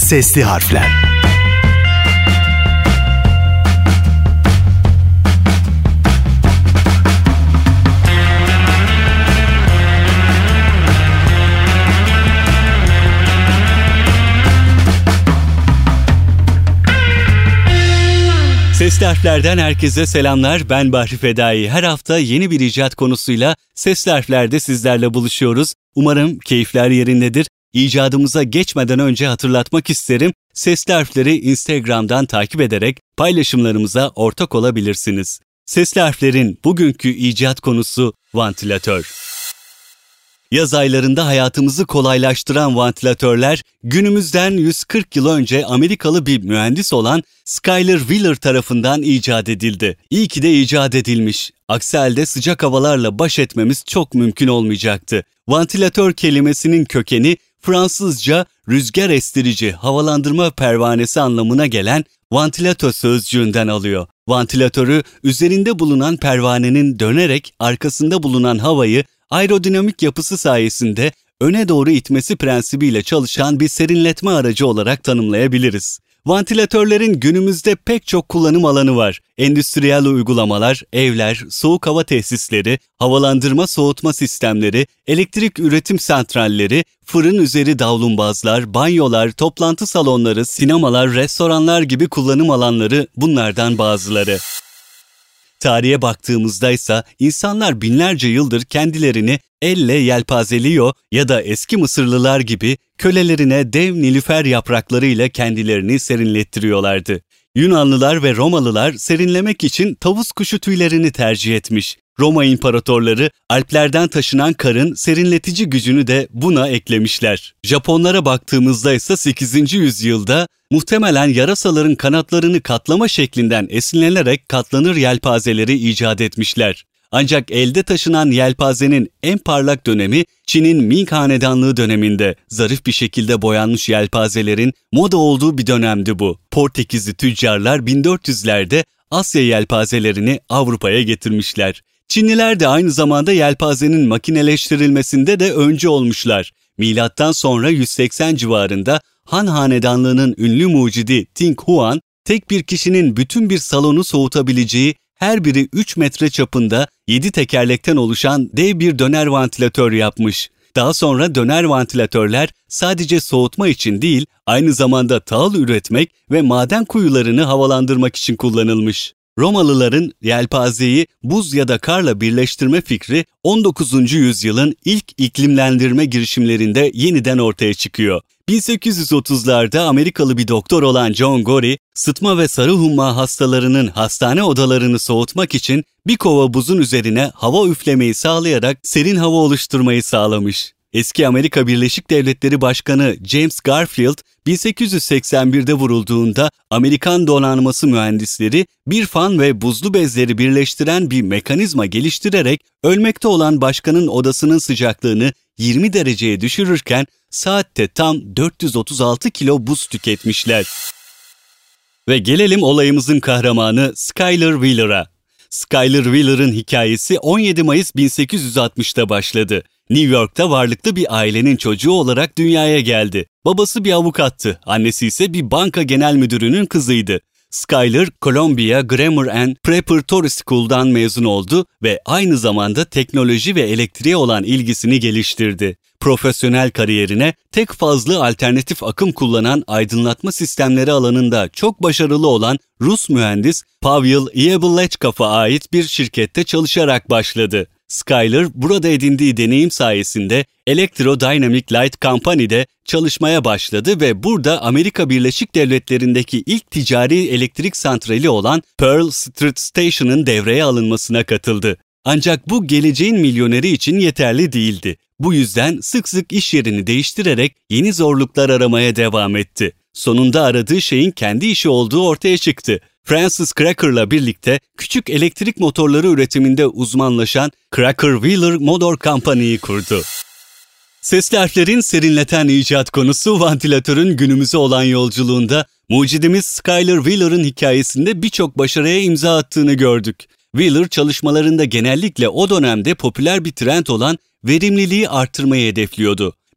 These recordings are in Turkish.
Sesli Harfler. Sesli Harfler'den herkese selamlar. Ben Bahri Fedai. Her hafta yeni bir icat konusuyla Sesli Harfler'de sizlerle buluşuyoruz. Umarım keyifler yerindedir. İcadımıza geçmeden önce hatırlatmak isterim. Sesli Harfler'i Instagram'dan takip ederek paylaşımlarımıza ortak olabilirsiniz. Sesli Harfler'in bugünkü icat konusu vantilatör. Yaz aylarında hayatımızı kolaylaştıran vantilatörler günümüzden 140 yıl önce Amerikalı bir mühendis olan Schuyler Wheeler tarafından icat edildi. İyi ki de icat edilmiş. Aksi halde sıcak havalarla baş etmemiz çok mümkün olmayacaktı. Vantilatör kelimesinin kökeni Fransızca rüzgar estirici, havalandırma pervanesi anlamına gelen vantilatör sözcüğünden alıyor. Vantilatörü üzerinde bulunan pervanenin dönerek arkasında bulunan havayı aerodinamik yapısı sayesinde öne doğru itmesi prensibiyle çalışan bir serinletme aracı olarak tanımlayabiliriz. Vantilatörlerin günümüzde pek çok kullanım alanı var. Endüstriyel uygulamalar, evler, soğuk hava tesisleri, havalandırma soğutma sistemleri, elektrik üretim santralleri, fırın üzeri davlumbazlar, banyolar, toplantı salonları, sinemalar, restoranlar gibi kullanım alanları bunlardan bazıları. Tarihe baktığımızda ise insanlar binlerce yıldır kendilerini elle yelpazeliyor ya da eski Mısırlılar gibi kölelerine dev nilüfer yapraklarıyla kendilerini serinlettiriyorlardı. Yunanlılar ve Romalılar serinlemek için tavus kuşu tüylerini tercih etmiş. Roma imparatorları Alplerden taşınan karın serinletici gücünü de buna eklemişler. Japonlara baktığımızda ise 8. yüzyılda muhtemelen yarasaların kanatlarını katlama şeklinden esinlenerek katlanır yelpazeleri icat etmişler. Ancak elde taşınan yelpazenin en parlak dönemi Çin'in Ming Hanedanlığı döneminde zarif bir şekilde boyanmış yelpazelerin moda olduğu bir dönemdi bu. Portekizli tüccarlar 1400'lerde Asya yelpazelerini Avrupa'ya getirmişler. Çinliler de aynı zamanda yelpazenin makineleştirilmesinde de öncü olmuşlar. Milattan sonra 180 civarında Han Hanedanlığı'nın ünlü mucidi Ting Huan, tek bir kişinin bütün bir salonu soğutabileceği her biri 3 metre çapında 7 tekerlekten oluşan dev bir döner vantilatör yapmış. Daha sonra döner vantilatörler sadece soğutma için değil, aynı zamanda tahıl üretmek ve maden kuyularını havalandırmak için kullanılmış. Romalıların yelpazeyi buz ya da karla birleştirme fikri 19. yüzyılın ilk iklimlendirme girişimlerinde yeniden ortaya çıkıyor. 1830'larda Amerikalı bir doktor olan John Gorey, sıtma ve sarı humma hastalarının hastane odalarını soğutmak için bir kova buzun üzerine hava üflemeyi sağlayarak serin hava oluşturmayı sağlamış. Eski Amerika Birleşik Devletleri Başkanı James Garfield, 1881'de vurulduğunda Amerikan donanması mühendisleri bir fan ve buzlu bezleri birleştiren bir mekanizma geliştirerek ölmekte olan başkanın odasının sıcaklığını 20 dereceye düşürürken saatte tam 436 kilo buz tüketmişler. Ve gelelim olayımızın kahramanı Schuyler Wheeler'a. Schuyler Wheeler'ın hikayesi 17 Mayıs 1860'ta başladı. New York'ta varlıklı bir ailenin çocuğu olarak dünyaya geldi. Babası bir avukattı, annesi ise bir banka genel müdürünün kızıydı. Schuyler, Columbia Grammar and Preparatory School'dan mezun oldu ve aynı zamanda teknoloji ve elektriğe olan ilgisini geliştirdi. Profesyonel kariyerine tek fazlı alternatif akım kullanan aydınlatma sistemleri alanında çok başarılı olan Rus mühendis Pavel Yeblechkov'a ait bir şirkette çalışarak başladı. Schuyler burada edindiği deneyim sayesinde Electro-Dynamic Light Company'de çalışmaya başladı ve burada Amerika Birleşik Devletleri'ndeki ilk ticari elektrik santrali olan Pearl Street Station'ın devreye alınmasına katıldı. Ancak bu geleceğin milyoneri için yeterli değildi. Bu yüzden sık sık iş yerini değiştirerek yeni zorluklar aramaya devam etti. Sonunda aradığı şeyin kendi işi olduğu ortaya çıktı. Francis Cracker'la birlikte küçük elektrik motorları üretiminde uzmanlaşan Cracker Wheeler Motor Company'yi kurdu. Sesli harflerin serinleten icat konusu vantilatörün günümüze olan yolculuğunda mucidimiz Schuyler Wheeler'ın hikayesinde birçok başarıya imza attığını gördük. Wheeler çalışmalarında genellikle o dönemde popüler bir trend olan verimliliği arttırmayı hedefliyordu.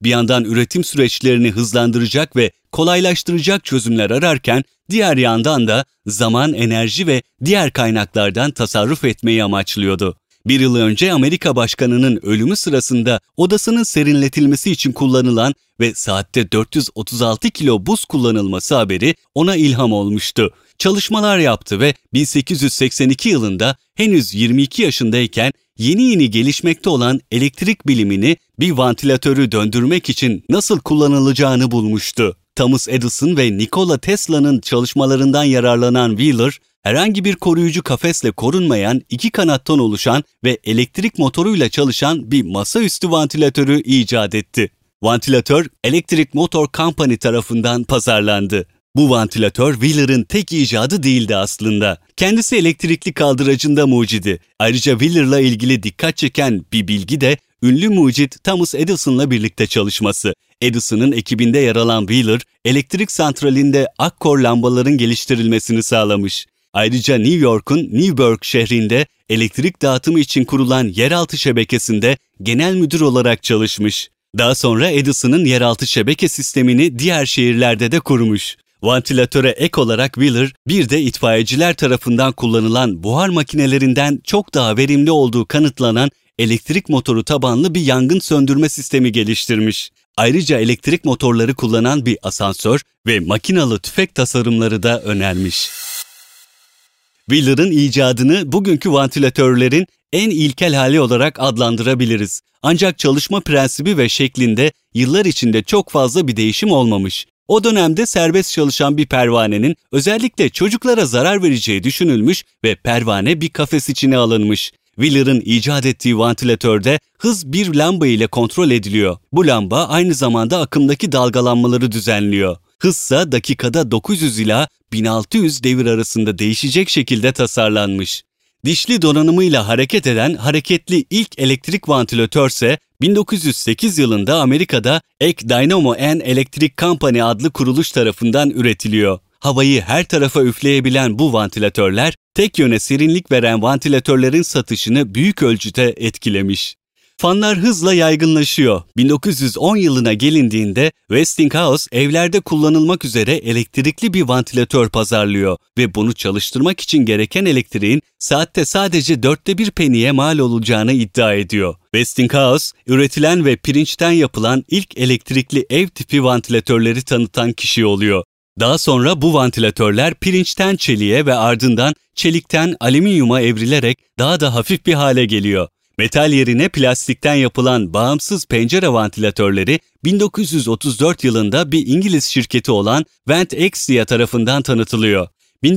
Bir yandan üretim süreçlerini hızlandıracak ve kolaylaştıracak çözümler ararken, diğer yandan da zaman, enerji ve diğer kaynaklardan tasarruf etmeyi amaçlıyordu. Bir yıl önce Amerika Başkanı'nın ölümü sırasında odasının serinletilmesi için kullanılan ve saatte 436 kilo buz kullanılması haberi ona ilham olmuştu. Çalışmalar yaptı ve 1882 yılında henüz 22 yaşındayken yeni gelişmekte olan elektrik bilimini bir vantilatörü döndürmek için nasıl kullanılacağını bulmuştu. Thomas Edison ve Nikola Tesla'nın çalışmalarından yararlanan Wheeler, herhangi bir koruyucu kafesle korunmayan 2 kanattan oluşan ve elektrik motoruyla çalışan bir masaüstü vantilatörü icat etti. Vantilatör, Electric Motor Company tarafından pazarlandı. Bu vantilatör Wheeler'ın tek icadı değildi aslında. Kendisi elektrikli kaldıracında mucidi. Ayrıca Wheeler'la ilgili dikkat çeken bir bilgi de ünlü mucit Thomas Edison'la birlikte çalışması. Edison'ın ekibinde yer alan Wheeler, elektrik santralinde akkor lambaların geliştirilmesini sağlamış. Ayrıca New York'un Newburgh şehrinde elektrik dağıtımı için kurulan yeraltı şebekesinde genel müdür olarak çalışmış. Daha sonra Edison'ın yeraltı şebeke sistemini diğer şehirlerde de kurmuş. Vantilatöre ek olarak Wheeler, bir de itfaiyeciler tarafından kullanılan buhar makinelerinden çok daha verimli olduğu kanıtlanan elektrik motoru tabanlı bir yangın söndürme sistemi geliştirmiş. Ayrıca elektrik motorları kullanan bir asansör ve makinalı tüfek tasarımları da önermiş. Wheeler'ın icadını bugünkü vantilatörlerin en ilkel hali olarak adlandırabiliriz. Ancak çalışma prensibi ve şeklinde yıllar içinde çok fazla bir değişim olmamış. O dönemde serbest çalışan bir pervanenin özellikle çocuklara zarar vereceği düşünülmüş ve pervane bir kafes içine alınmış. Wheeler'ın icat ettiği vantilatörde hız bir lamba ile kontrol ediliyor. Bu lamba aynı zamanda akımdaki dalgalanmaları düzenliyor. Hızsa dakikada 900 ila 1600 devir arasında değişecek şekilde tasarlanmış. Dişli donanımıyla hareket eden hareketli ilk elektrik vantilatörse 1908 yılında Amerika'da Ek Dynamo and Electric Company adlı kuruluş tarafından üretiliyor. Havayı her tarafa üfleyebilen bu vantilatörler, tek yöne serinlik veren vantilatörlerin satışını büyük ölçüde etkilemiş. Fanlar hızla yaygınlaşıyor. 1910 yılına gelindiğinde Westinghouse evlerde kullanılmak üzere elektrikli bir vantilatör pazarlıyor ve bunu çalıştırmak için gereken elektriğin saatte sadece 1/4 peniye mal olacağını iddia ediyor. Westinghouse, üretilen ve pirinçten yapılan ilk elektrikli ev tipi vantilatörleri tanıtan kişi oluyor. Daha sonra bu vantilatörler pirinçten çeliğe ve ardından çelikten alüminyuma evrilerek daha da hafif bir hale geliyor. Metal yerine plastikten yapılan bağımsız pencere vantilatörleri 1934 yılında bir İngiliz şirketi olan Vent-Exia tarafından tanıtılıyor.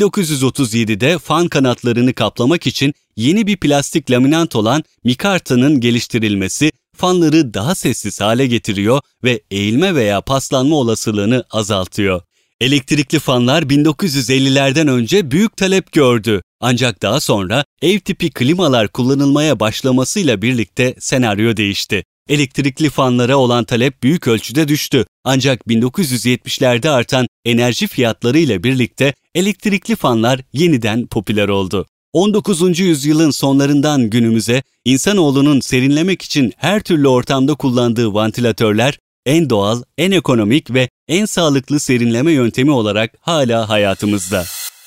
1937'de fan kanatlarını kaplamak için yeni bir plastik laminant olan mikartanın geliştirilmesi fanları daha sessiz hale getiriyor ve eğilme veya paslanma olasılığını azaltıyor. Elektrikli fanlar 1950'lerden önce büyük talep gördü. Ancak daha sonra ev tipi klimalar kullanılmaya başlamasıyla birlikte senaryo değişti. Elektrikli fanlara olan talep büyük ölçüde düştü. Ancak 1970'lerde artan enerji fiyatları ile birlikte elektrikli fanlar yeniden popüler oldu. 19. yüzyılın sonlarından günümüze insanoğlunun serinlemek için her türlü ortamda kullandığı vantilatörler en doğal, en ekonomik ve en sağlıklı serinleme yöntemi olarak hala hayatımızda.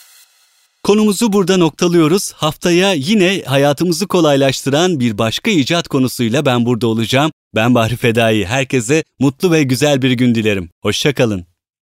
Konumuzu burada noktalıyoruz. Haftaya yine hayatımızı kolaylaştıran bir başka icat konusuyla ben burada olacağım. Ben Bahri Fedai. Herkese mutlu ve güzel bir gün dilerim. Hoşça kalın.